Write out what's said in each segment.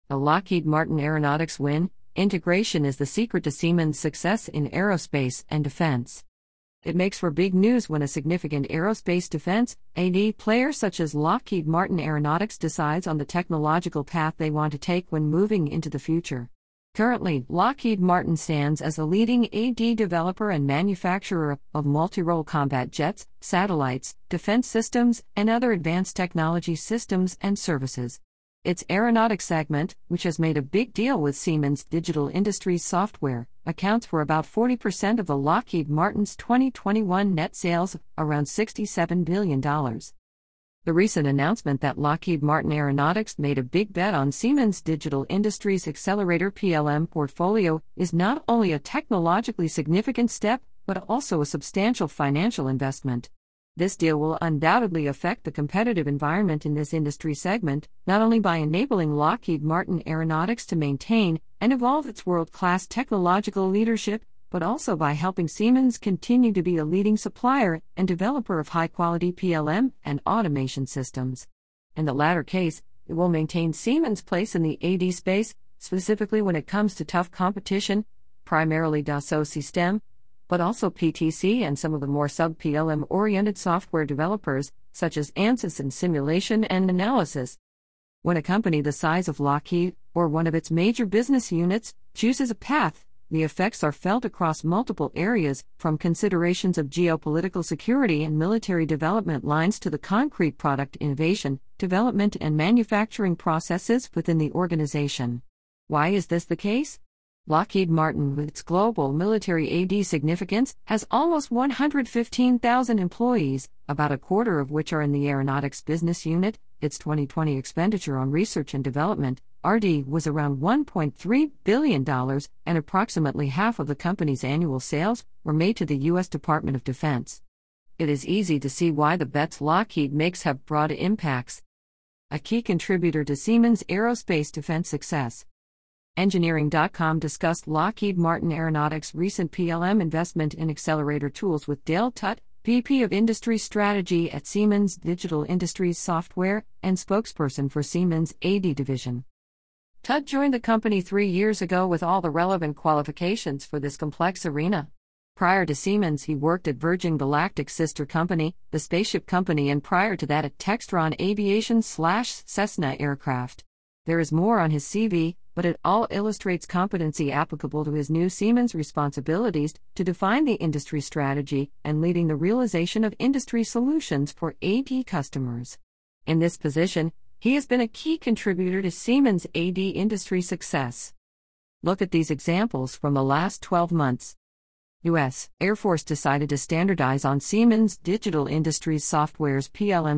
A Lockheed Martin Aeronautics win. Integration is the secret to Siemens' success in aerospace and defense. It makes for big news when a significant aerospace defense AD player such as Lockheed Martin Aeronautics decides on the technological path they want to take when moving into the future. Currently, Lockheed Martin stands as a leading AD developer and manufacturer of multi-role combat jets, satellites, defense systems, and other advanced technology systems and services. Its aeronautics segment, which has made a big deal with Siemens Digital Industries software, accounts for about 40% of the Lockheed Martin's 2021 net sales, around $67 billion. The recent announcement that Lockheed Martin Aeronautics made a big bet on Siemens Digital Industries' Accelerator PLM portfolio is not only a technologically significant step, but also a substantial financial investment. This deal will undoubtedly affect the competitive environment in this industry segment, not only by enabling Lockheed Martin Aeronautics to maintain and evolve its world-class technological leadership, but also by helping Siemens continue to be a leading supplier and developer of high-quality PLM and automation systems. In the latter case, it will maintain Siemens' place in the AD space, specifically when it comes to tough competition, primarily Dassault Systèmes, but also PTC and some of the more sub-PLM-oriented software developers, such as Ansys in simulation and analysis. When a company the size of Lockheed, or one of its major business units, chooses a path, the effects are felt across multiple areas, from considerations of geopolitical security and military development lines to the concrete product innovation, development and manufacturing processes within the organization. Why is this the case? Lockheed Martin, with its global military AD significance, has almost 115,000 employees, about a quarter of which are in the aeronautics business unit. Its 2020 expenditure on research and development, R&D, was around $1.3 billion, and approximately half of the company's annual sales were made to the U.S. Department of Defense. It is easy to see why the bets Lockheed makes have broad impacts. A key contributor to Siemens' aerospace defense success. Engineering.com discussed Lockheed Martin Aeronautics' recent PLM investment in Accelerator tools with Dale Tutt, VP of Industry Strategy at Siemens Digital Industries Software and spokesperson for Siemens AD division. Tutt joined the company 3 years ago with all the relevant qualifications for this complex arena. Prior to Siemens, he worked at Virgin Galactic's sister company, the Spaceship Company, and prior to that at Textron Aviation/Cessna Aircraft. There is more on his CV, but it all illustrates competency applicable to his new Siemens responsibilities to define the industry strategy and leading the realization of industry solutions for AD customers. In this position, he has been a key contributor to Siemens' AD industry success. Look at these examples from the last 12 months. U.S. Air Force decided to standardize on Siemens Digital Industries Software's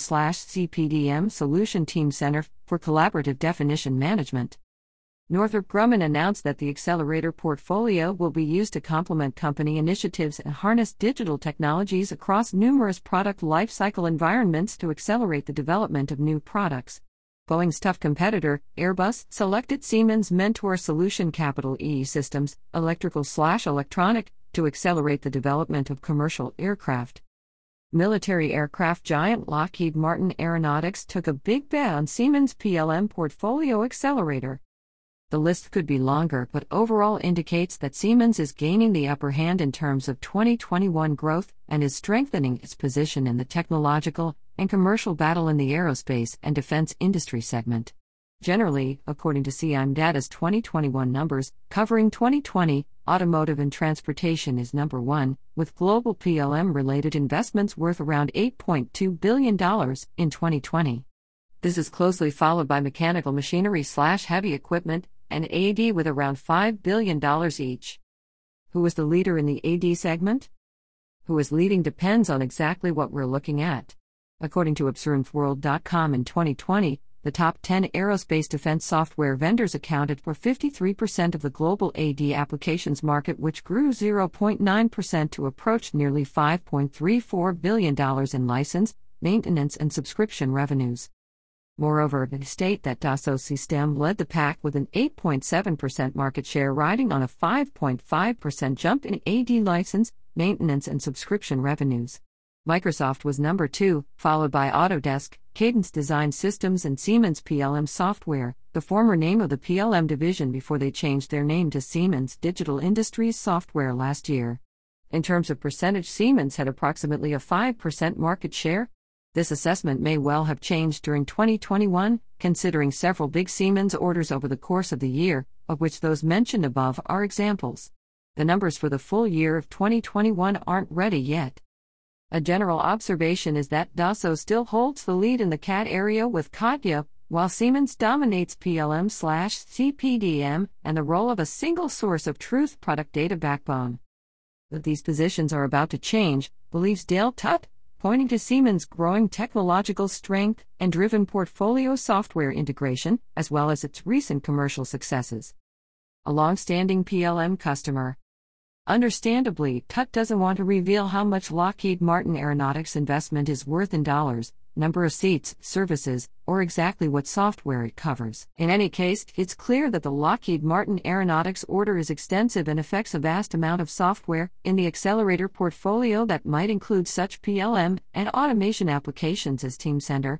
PLM/CPDM Solution Team Center for Collaborative Definition Management. Northrop Grumman announced that the Accelerator portfolio will be used to complement company initiatives and harness digital technologies across numerous product lifecycle environments to accelerate the development of new products. Boeing's tough competitor, Airbus, selected Siemens Mentor Solution Capital E Systems, electrical/electronic, to accelerate the development of commercial aircraft. Military aircraft giant Lockheed Martin Aeronautics took a big bet on Siemens' PLM portfolio Accelerator. The list could be longer, but overall indicates that Siemens is gaining the upper hand in terms of 2021 growth and is strengthening its position in the technological and commercial battle in the aerospace and defense industry segment. Generally, according to CIM Data's 2021 numbers, covering 2020, automotive and transportation is number one, with global PLM-related investments worth around $8.2 billion in 2020. This is closely followed by mechanical machinery/heavy equipment and AD with around $5 billion each. Who is the leader in the AD segment? Who is leading depends on exactly what we're looking at. According to observedworld.com in 2020, the top 10 aerospace defense software vendors accounted for 53% of the global AD applications market, which grew 0.9% to approach nearly $5.34 billion in license, maintenance, and subscription revenues. Moreover, they state that Dassault Systèmes led the pack with an 8.7% market share, riding on a 5.5% jump in AD license, maintenance, and subscription revenues. Microsoft was number 2, followed by Autodesk, Cadence Design Systems and Siemens PLM Software, the former name of the PLM division before they changed their name to Siemens Digital Industries Software last year. In terms of percentage, Siemens had approximately a 5% market share. This assessment may well have changed during 2021, considering several big Siemens orders over the course of the year, of which those mentioned above are examples. The numbers for the full year of 2021 aren't ready yet. A general observation is that Dassault still holds the lead in the CAD area with CATIA, while Siemens dominates PLM/CPDM and the role of a single source of truth product data backbone. That these positions are about to change, believes Dale Tutt, pointing to Siemens' growing technological strength and driven portfolio software integration, as well as its recent commercial successes. A long-standing PLM customer. Understandably, Tutt doesn't want to reveal how much Lockheed Martin Aeronautics investment is worth in dollars, number of seats, services, or exactly what software it covers. In any case, it's clear that the Lockheed Martin Aeronautics order is extensive and affects a vast amount of software in the accelerator portfolio that might include such PLM and automation applications as Teamcenter,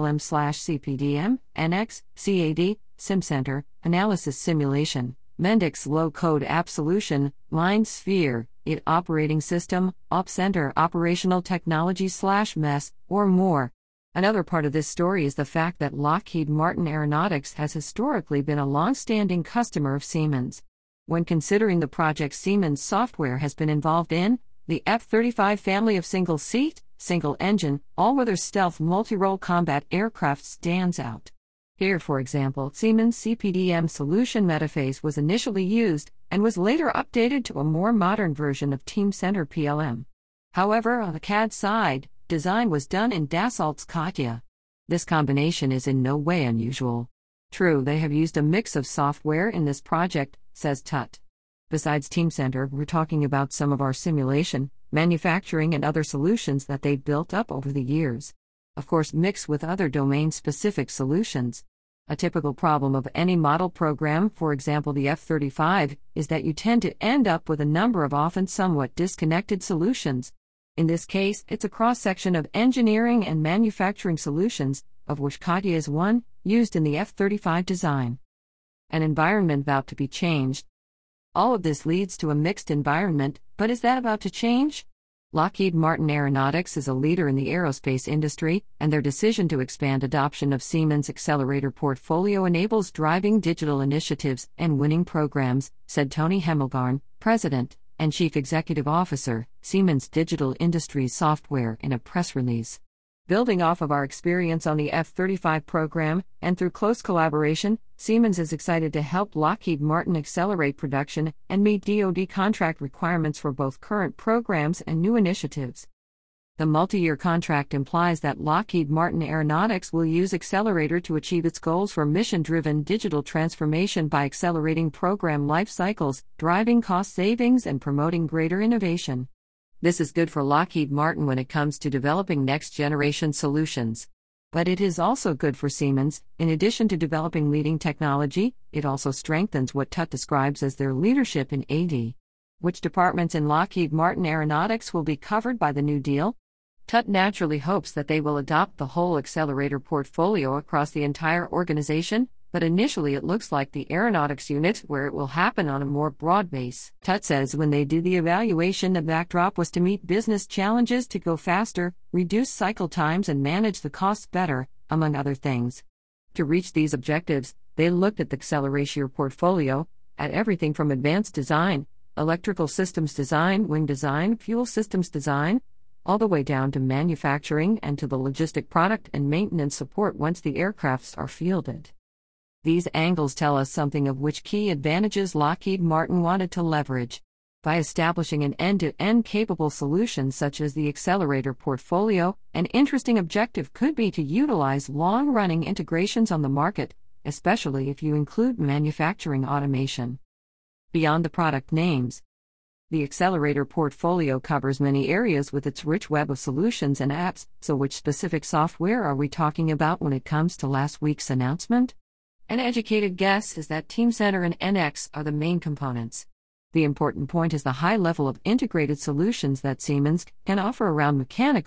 PLM/CPDM, NX, CAD, SimCenter, Analysis Simulation, Mendix Low-Code App Solution, MindSphere, IT Operating System, OpCenter Operational Technology/MES, or more. Another part of this story is the fact that Lockheed Martin Aeronautics has historically been a long-standing customer of Siemens. When considering the projects Siemens software has been involved in, the F-35 family of single-seat, single-engine, all-weather stealth multi-role combat aircraft stands out. Here, for example, Siemens CPDM solution Metaphase was initially used and was later updated to a more modern version of Teamcenter PLM. However, on the CAD side, design was done in Dassault's CATIA. This combination is in no way unusual. True, they have used a mix of software in this project, says Tutt. Besides Teamcenter, we're talking about some of our simulation, manufacturing, and other solutions that they've built up over the years. Of course, mixed with other domain-specific solutions. A typical problem of any model program, for example the F-35, is that you tend to end up with a number of often somewhat disconnected solutions. In this case, it's a cross-section of engineering and manufacturing solutions, of which CATIA is one, used in the F-35 design. An environment about to be changed. All of this leads to a mixed environment, but is that about to change? Lockheed Martin Aeronautics is a leader in the aerospace industry, and their decision to expand adoption of Siemens' accelerator portfolio enables driving digital initiatives and winning programs, said Tony Hemmelgarn, President and Chief Executive Officer, Siemens Digital Industries Software, in a press release. Building off of our experience on the F-35 program, and through close collaboration, Siemens is excited to help Lockheed Martin accelerate production and meet DoD contract requirements for both current programs and new initiatives. The multi-year contract implies that Lockheed Martin Aeronautics will use Accelerator to achieve its goals for mission-driven digital transformation by accelerating program life cycles, driving cost savings, and promoting greater innovation. This is good for Lockheed Martin when it comes to developing next-generation solutions. But it is also good for Siemens. In addition to developing leading technology, it also strengthens what Tutt describes as their leadership in AD. Which departments in Lockheed Martin Aeronautics will be covered by the new deal? Tutt naturally hopes that they will adopt the whole accelerator portfolio across the entire organization, but initially it looks like the aeronautics unit where it will happen on a more broad base. Tutt says when they did the evaluation, the backdrop was to meet business challenges to go faster, reduce cycle times, and manage the costs better, among other things. To reach these objectives, they looked at the accelerator portfolio, at everything from advanced design, electrical systems design, wing design, fuel systems design, all the way down to manufacturing and to the logistic product and maintenance support once the aircrafts are fielded. These angles tell us something of which key advantages Lockheed Martin wanted to leverage. By establishing an end-to-end capable solution such as the accelerator portfolio, an interesting objective could be to utilize long-running integrations on the market, especially if you include manufacturing automation. Beyond the product names, the accelerator portfolio covers many areas with its rich web of solutions and apps, so which specific software are we talking about when it comes to last week's announcement? An educated guess is that Teamcenter and NX are the main components. The important point is the high level of integrated solutions that Siemens can offer around mechanical,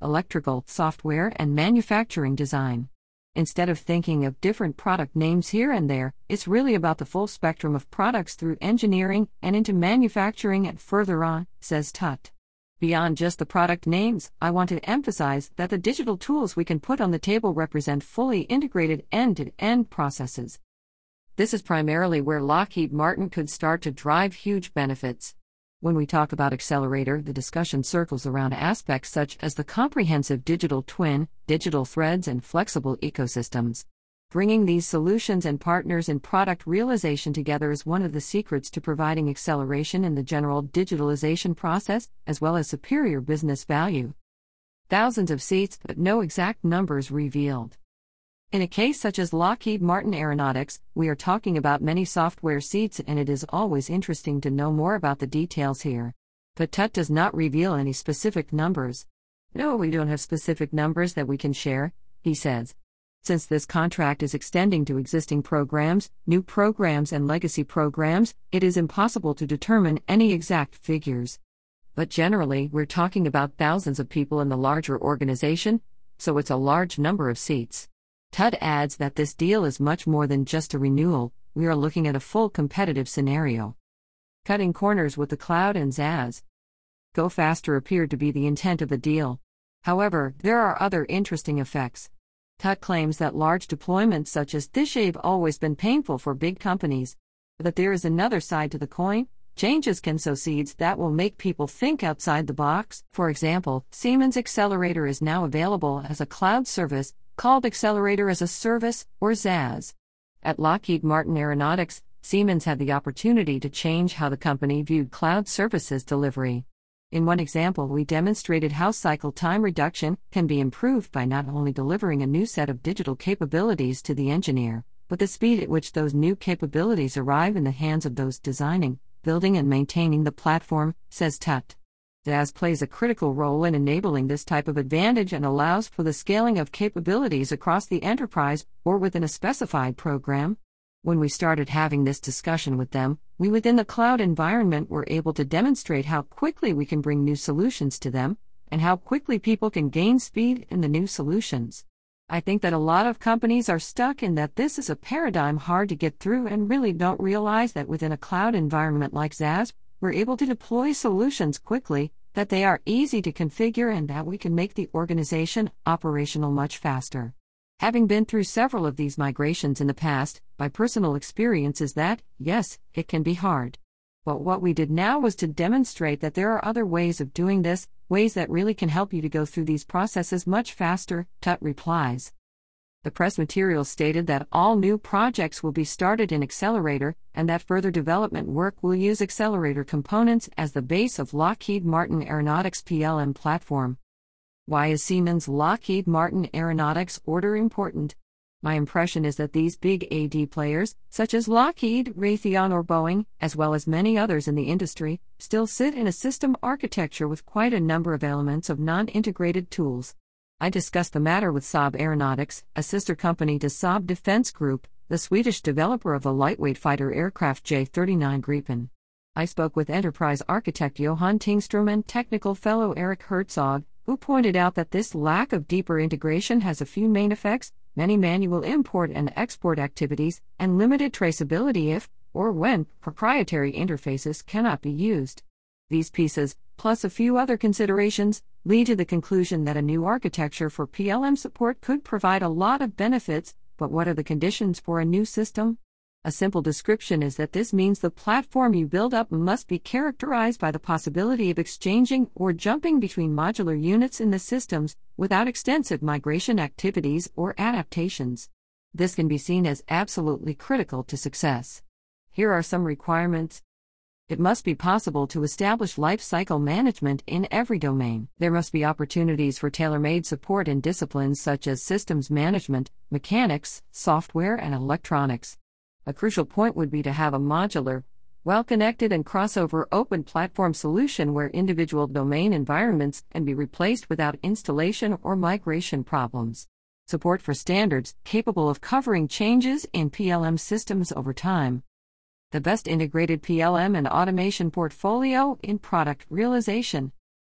electrical, software, and manufacturing design. Instead of thinking of different product names here and there, it's really about the full spectrum of products through engineering and into manufacturing and further on, says Tut. Beyond just the product names, I want to emphasize that the digital tools we can put on the table represent fully integrated end-to-end processes. This is primarily where Lockheed Martin could start to drive huge benefits. When we talk about Accelerator, the discussion circles around aspects such as the comprehensive digital twin, digital threads, and flexible ecosystems. Bringing these solutions and partners in product realization together is one of the secrets to providing acceleration in the general digitalization process, as well as superior business value. Thousands of seats, but no exact numbers revealed. In a case such as Lockheed Martin Aeronautics, we are talking about many software seats, and it is always interesting to know more about the details here. But Tut does not reveal any specific numbers. No, we don't have specific numbers that we can share, he says. Since this contract is extending to existing programs, new programs, and legacy programs, it is impossible to determine any exact figures. But generally, we're talking about thousands of people in the larger organization, so it's a large number of seats. Tut adds that this deal is much more than just a renewal, we are looking at a full competitive scenario. Cutting corners with the cloud and SaaS. Go faster appeared to be the intent of the deal. However, there are other interesting effects. Tut claims that large deployments such as this have always been painful for big companies. But there is another side to the coin. Changes can sow seeds that will make people think outside the box. For example, Siemens Accelerator is now available as a cloud service, called Accelerator as a Service, or SaaS. At Lockheed Martin Aeronautics, Siemens had the opportunity to change how the company viewed cloud services delivery. In one example, we demonstrated how cycle time reduction can be improved by not only delivering a new set of digital capabilities to the engineer, but the speed at which those new capabilities arrive in the hands of those designing, building, and maintaining the platform, says Tut. SaaS plays a critical role in enabling this type of advantage and allows for the scaling of capabilities across the enterprise or within a specified program. When we started having this discussion with them, we within the cloud environment were able to demonstrate how quickly we can bring new solutions to them, and how quickly people can gain speed in the new solutions. I think that a lot of companies are stuck in that this is a paradigm hard to get through and really don't realize that within a cloud environment like SaaS, we're able to deploy solutions quickly, that they are easy to configure, and that we can make the organization operational much faster. Having been through several of these migrations in the past, my personal experience is that, yes, it can be hard. But what we did now was to demonstrate that there are other ways of doing this, ways that really can help you to go through these processes much faster, Tut replies. The press material stated that all new projects will be started in Accelerator, and that further development work will use Accelerator components as the base of Lockheed Martin Aeronautics PLM platform. Why is Siemens Lockheed Martin Aeronautics order important? My impression is that these big AD players, such as Lockheed, Raytheon, or Boeing, as well as many others in the industry, still sit in a system architecture with quite a number of elements of non-integrated tools. I discussed the matter with Saab Aeronautics, a sister company to Saab Defense Group, the Swedish developer of the lightweight fighter aircraft J-39 Gripen. I spoke with enterprise architect Johan Tingström and technical fellow Eric Herzog, who pointed out that this lack of deeper integration has a few main effects: many manual import and export activities, and limited traceability if, or when, proprietary interfaces cannot be used. These pieces, plus a few other considerations, lead to the conclusion that a new architecture for PLM support could provide a lot of benefits, but what are the conditions for a new system? A simple description is that this means the platform you build up must be characterized by the possibility of exchanging or jumping between modular units in the systems, without extensive migration activities or adaptations. This can be seen as absolutely critical to success. Here are some requirements. It must be possible to establish life cycle management in every domain. There must be opportunities for tailor-made support in disciplines such as systems management, mechanics, software, and electronics. A crucial point would be to have a modular, well-connected and crossover open platform solution where individual domain environments can be replaced without installation or migration problems. Support for standards capable of covering changes in PLM systems over time. The best integrated PLM and automation portfolio in product realization.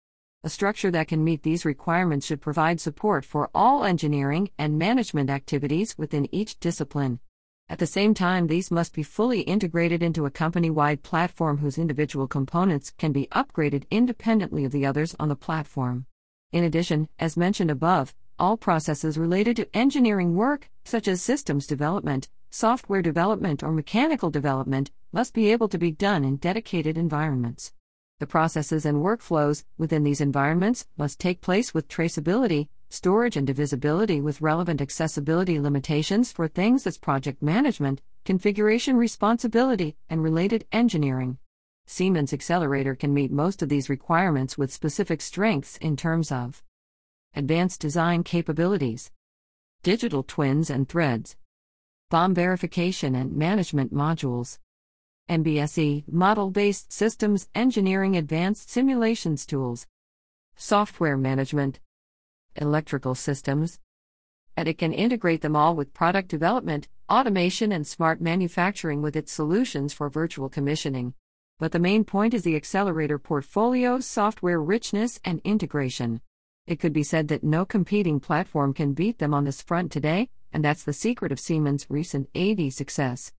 A structure that can meet these requirements should provide support for all engineering and management activities within each discipline. At the same time, these must be fully integrated into a company-wide platform whose individual components can be upgraded independently of the others on the platform. In addition, as mentioned above, all processes related to engineering work, such as systems development, software development, or mechanical development, must be able to be done in dedicated environments. The processes and workflows within these environments must take place with traceability, storage, and divisibility with relevant accessibility limitations for things as project management, configuration responsibility, and related engineering. Siemens Xcelerator can meet most of these requirements with specific strengths in terms of advanced design capabilities, digital twins and threads, BOM verification and management modules, MBSE, model-based systems engineering, advanced simulations tools, software management, electrical systems, and it can integrate them all with product development, automation, and smart manufacturing with its solutions for virtual commissioning. But the main point is the Xcelerator portfolio's software richness and integration. It could be said that no competing platform can beat them on this front today, and that's the secret of Siemens' recent AD success.